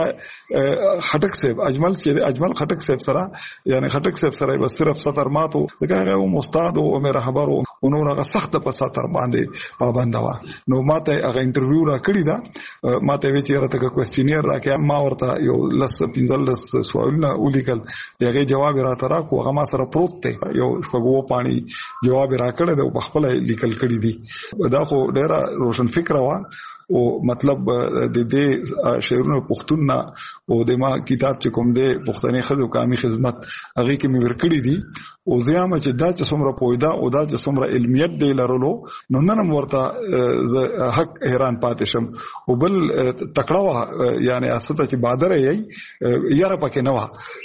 خټک صاحب اجمل خټک صاحب سره یعنی خټک صاحب سره بس صرف 70 ماتو ځکه هغه استاد او مې رهبر او نور هغه سخت په 70 باندې پابند و. نو ماته هغه انټرویو را کړی دا ماته وی چې راته کوېسچنیر راکې ما ورته یو لس پینځل سوالونه ولیکل دغه جواب راته راکو هغه ما سره پروت دی یو شپږو پانی جواب راکړی دی په خپل لیکل کړی دی. دا خو ډېر روشن فکر و او مطلب د دې شعرونو پښتون او د ما کتاب چې کوم دی پښتني خدو کامي خدمت هغه کې مې ورکړی دي او زیامه چې دا چې څومره پویدا او دا چې څومره علمیت دی لرلو نو نن ورته حق حیران پاتې شم. او بل تکړه یعنی استه چې بادر یې یاره پکې نه و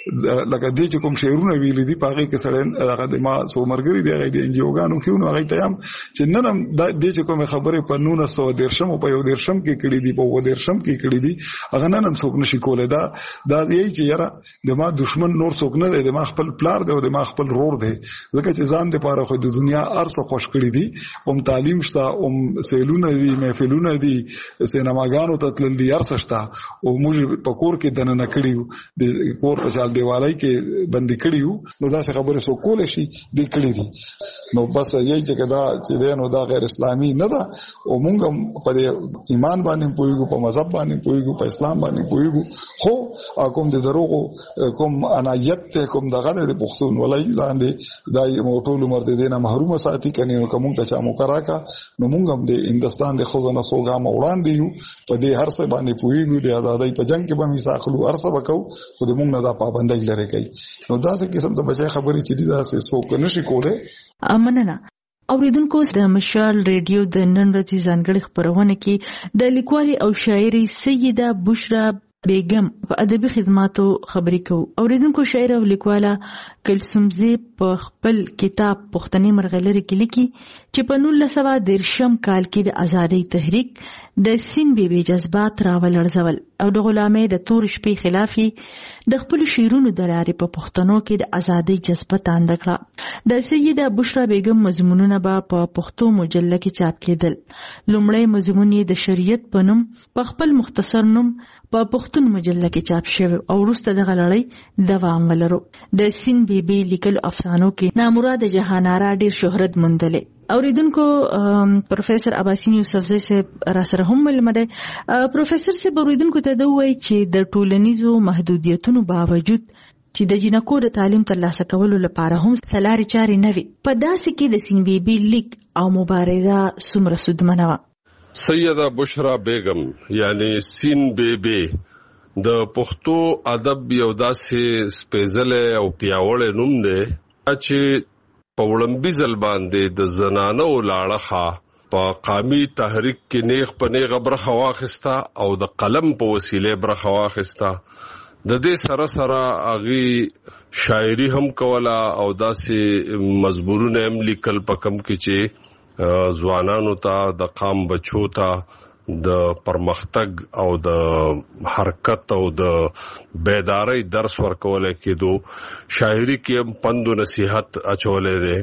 لکه دې چې کوم شعرونه ویل دي پاګه کې سړی هغه د ما سومرګری دی هغه د انجیوګانو کې نو هغه ته هم چې نن دې چې کوم خبره په 1913 په یو درشم کې کړې دي په و درشم کې کړې دي هغه نن هم څوک نشي کولای. دا یې چې یاره د ما دشمن نور څوک نه دی د ما خپل پلار دی او د ما خپل رور دی ځکه چې ځان د پاره خو د دنیا ارسه خوش کړی دي او تعلیم شته او سیلونه دي محفلونه دي سینماګانو ته تلل دي ارسه شته او موږ په کور کې دننه کړیو د کور په چال دیوالای کې بندي کړیو نو دا څه خبره سو کول شي د کړی دي. نو بس یې چې کدا چې نو دا غیر اسلامي نه ده او موږ په ایمان باندې پویګو په مذهب باندې پویګو په اسلام باندې پویګو خو کوم د دروغو کوم انایت کوم دغه د پښتون ولای لاندې دای موټول عمر دې نه محروم ساتي کني نو کوم ته چا مکراکا نو موږ هم د هندستان د خزانه سوګام وړاندې یو په دې هر څه باندې پویګو د آزادۍ په جنگ کې به میساخلو هر څه وکاو خو د موږ نه دا پابندۍ لري کوي. نو دا څه قسم ته بچي خبرې چې دي دا څه څوک نشي کوله. امننه اوریدونکو د مشال ریډیو د نن ورځې ځانګړي خبرونه کې د لیکوالي او شاعري سیده بشرا بیگم په ادبي خدماتو خبرې کوو. اوریدونکو شاعر او لیکواله کلثومزی په خپل کتاب پښتني مرغلرې کې لیکي چې په 1913 کال کې د آزادۍ تحریک د سین بیبي جذبات راولړزول او د غلامۍ د تور شپې خلاف د خپل شعرونو د لارې په پښتنو کې د آزادۍ جذبه تاند کړه. د سیده بشرا بیگم مضمونونه په پښتو مجله کې چاپ کېدل. لومړی مضمون یې د شریعت په نوم په خپل مختصر نوم په پښتون مجله کې چاپ شوی او وروسته د غلړۍ دوام ولرو. د سین بیبي لیکل افسانو کې نامراد جهانارا ډیر شهرت موندلې. اوریدونکو پروفیسر عباسین یوسفزی صاحب را سره هم ملمده. پروفیسر صاحب اوریدونکو ته دوی چې د ټولنیزو محدودیتونو باوجود چې د جنکو د تعلیم ترلاسه کولو لپاره هم سلاري چاري نه وي په داسې کې د سین بیبي لیک او مبارزه څومره سودمنه وه. سیده بشرا بیگم یعنی سین بیبي د پښتو ادب یو داسې سپیڅلی او پیاوړی نوم دی چې په وړاندې ځل باندې د زنانو لاړخه په قامي تحریک کې نیغ په نیغه برخه واخیسته او د قلم په وسیله برخه واخیسته. د دې سره سره هغه شاعري هم کوله او داسې مزبورونه هم لیکل پکم کې چې ځوانانو ته د قام بچو ته د پرمختګ او د حرکت او د بیداری درس ورکول کېدو. شاعري کې هم پند او نصيحت اچولې ده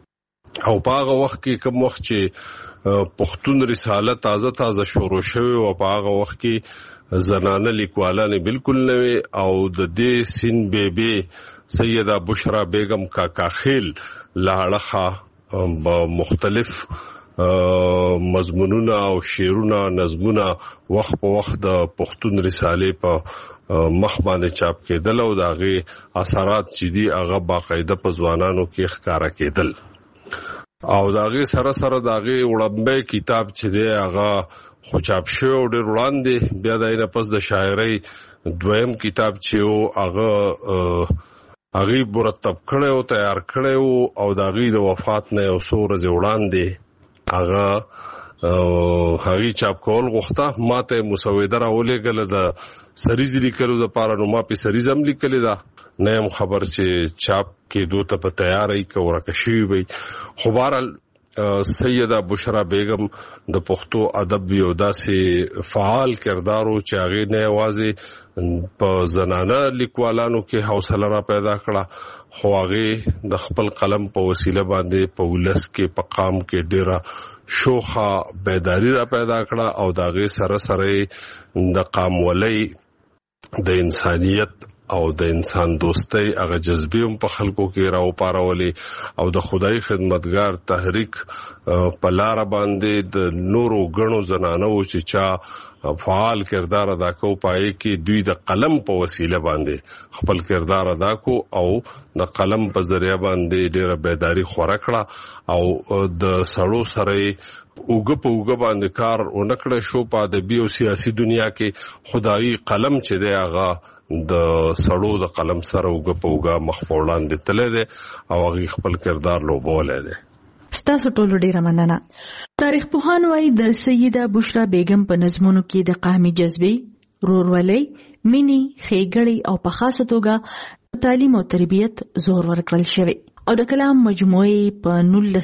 او په هغه وخت کې کوم وخت چې پښتون رساله تازه شروع شوه او په هغه وخت کې زنانه لیکوالانه بالکل نه او د دې سین بیبي سیده بشرا بیگم کاکا خیل لاړه مختلف مضمونونه او شعرونه نظمونه وخت په وخت د پښتون رساله په مخ باندې چاپ کېدل او داغه اثرات چې دي هغه باقاعده په ځوانانو کې ښکارا کېدل او داغه سره سره داغه وړمبه کتاب چې دی هغه خو چاپ شو ډېر وړاندې بیا داینه پس د شاعرۍ دویم کتاب چې هغه مرتب کړي او تیار کړي او داغه د وفات نه او څو ورځې وړاندې هغه چاپ کول غوښته ماته مسوده راولېګل د سریز لیکلو د پاره نو ما په سریز هم لیکل دا نیم خبر چې چاپ کې دوه ته په تیاری کې ورکشي وي خو بهرحال سیده بشرا بیگم د پښتو ادب یو داسې فعال کردارو چې هغه نه आवाज په زنانه لیکوالانو کې حوصله را پیدا کړه خو هغه د خپل قلم په وسیله باندې په ولس کې په قام کې ډیره شوخه بیداری را پیدا کړه او داغه سره سره د قام ولای د انسانیت او د انسان دوستۍ هغه جذبه هم په خلکو کې راو پارولې او د خدای خدمتګار تحریک په لار باندې د نورو غنو زنانو چې چا فعال کردار ادا کو پای کې دوی د قلم په وسیله باندې خپل کردار ادا کو او د قلم په ذریعہ باندې ډېر بیداری خوره کړه او د سړو سره اوګه باندې کار ونکړه شو په ادبي او سیاسي دنیا کې خدای قلم چې دی هغه د سړو د قلم سره اوګه مخفوړان دي تل دي او هغه خپل کردار لوبولای دي ستاسو ټولو ډیره مننه. تاریخ پوهان وايي د سیده بشرا بیگم په نظمونو کې د قومي جذبې رورولۍ مینی خېګړې او په خاصه توګه تعلیم او تربیت زور ورکړل شوی او د کلام مجموعه په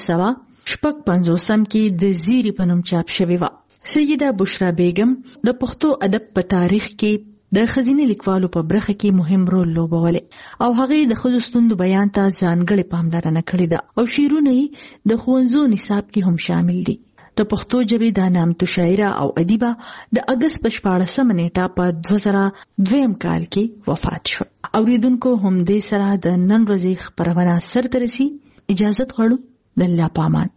1955 کې د زیری په نوم چاپ شوی و. سیده بشرا بیگم د پښتو ادب په تاریخ کې د خزینه لیکوالو په برخه کې مهم رول لوبولی او هغه د ښځو ستوندو بیان ته ځانګړې پاملرنه کړې ده او شعرونه یې د ښوونځو نصاب کې هم شامل دي. د پښتو ژبې د نامتو شاعره او ادیبه د اګست په 14 نیټه په 2002 کال کې وفات شو. اوریدونکو هم دې سره د نن ورځې خبرونه سرته رسي. اجازه غواړو د الله پامان.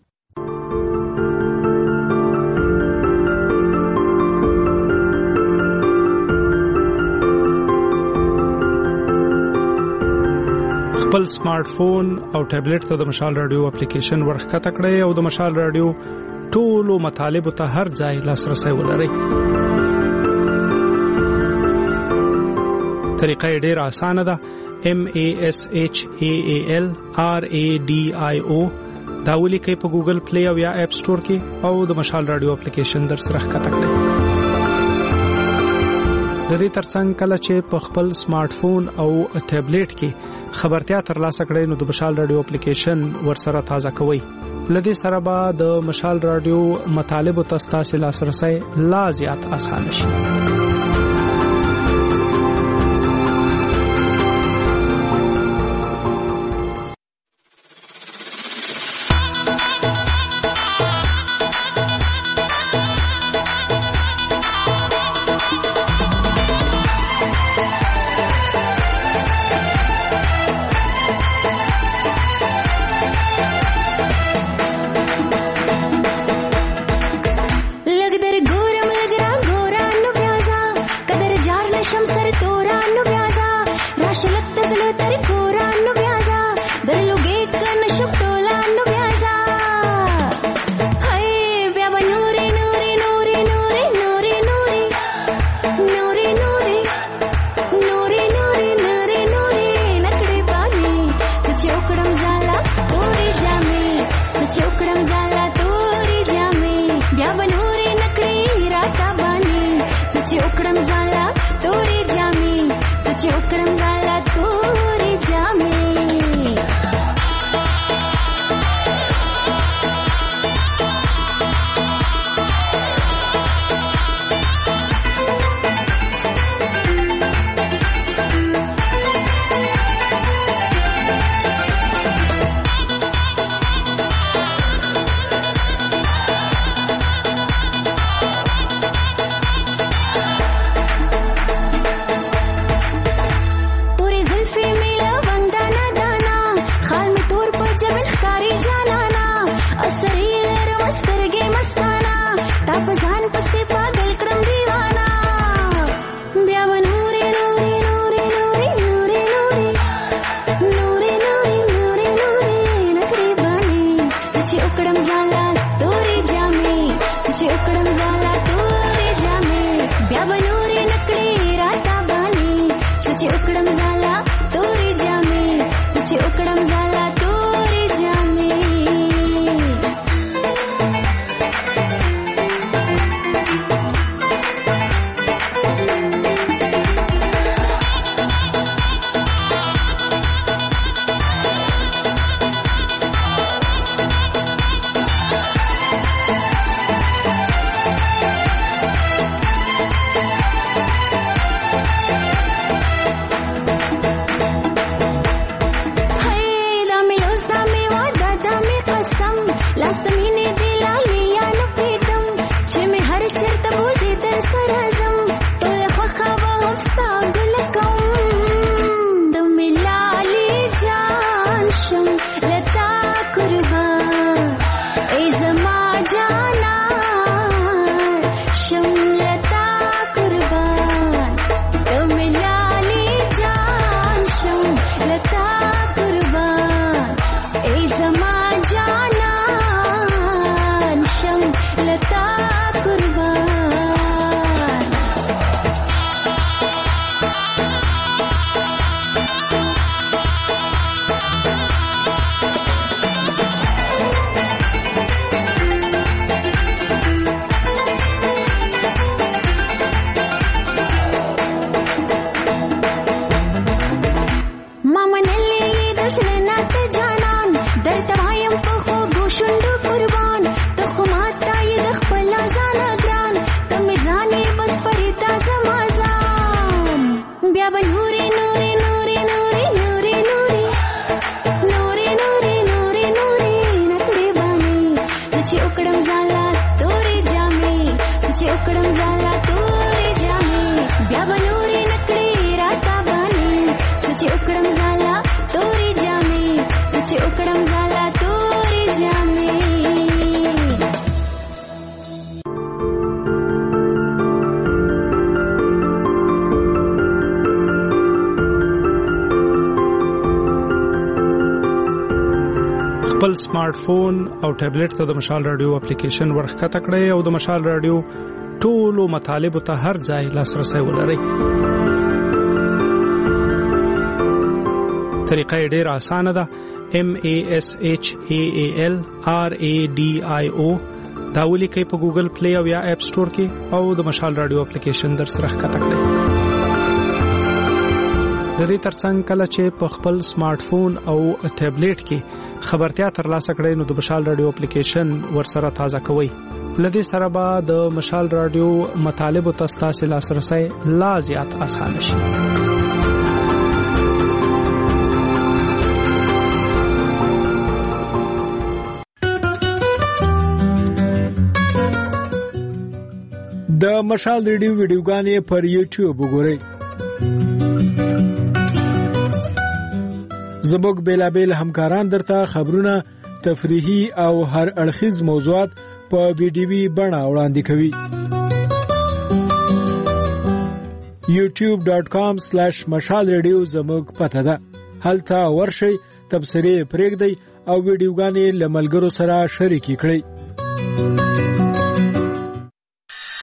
خپل سمارټ فون او ټابلیټ ته د مشال رادیو اپلیکیشن ورخکته کړئ او د مشال رادیو ټولو مطالبه ته هر ځای لاسرسي ولرئ. طریقه ډیره اسانه ده. MASHAALRADIO دا ولیکئ په ګوګل پلی او یا اپ سٹور کې او د مشال رادیو اپلیکیشن در سره ښکته کړئ. د دې ترڅنګ کله چې په خپل سمارټ فون او ټابلیټ کې خبرتیا ترلاسه کړئ نو د مشال رادیو اپلیکیشن ورسره تازه کوئ. لدې سره به د مشال رادیو مطالب او تاسو لاسرسي لا زیات اسانه شي. उकड़म जाला तोरे जामे बया बनूरे नकड़ी राता बानी सचे उकड़म जाला तोरे जामे सचे उकड़म जाला तोरे जामे خپل سمارټ فون او ټابلیټ ته د مشال رادیو اپلیکیشن ورخکته کړئ او د مشال رادیو ټولو مطالبه ته هر ځای لاسرسي ولرئ. طریقه ډیره اسانه ده. MASHALRADIO دا ولیکئ په ګوګل پلی او یا اپ سٹور کې او د مشال رادیو اپلیکیشن در سره ښکته کړئ. د دې ترڅنګ کله چې په خپل سمارټ فون او ټابلیټ کې خبرتیا ترلاسه کړئ نو د مشال رادیو اپلیکیشن ورسره تازه کوئ. لدې سره به د مشال رادیو مطالبه تاسو لاسرسي لا زیات اسانه شي. د مشال رادیو ویډیوګانې پر یوټیوب وګورئ. زموږ بیلابیل همکاران درته خبرونه، تفریحي او هر اړخیز موضوعات په ویډیوي بڼه وړاندې کوي. youtube.com/mashalradio زموږ پته ده. هلته ورشئ، تبصرې پرېږدئ او ویډیوګانې له ملګرو سره شریکې کړئ.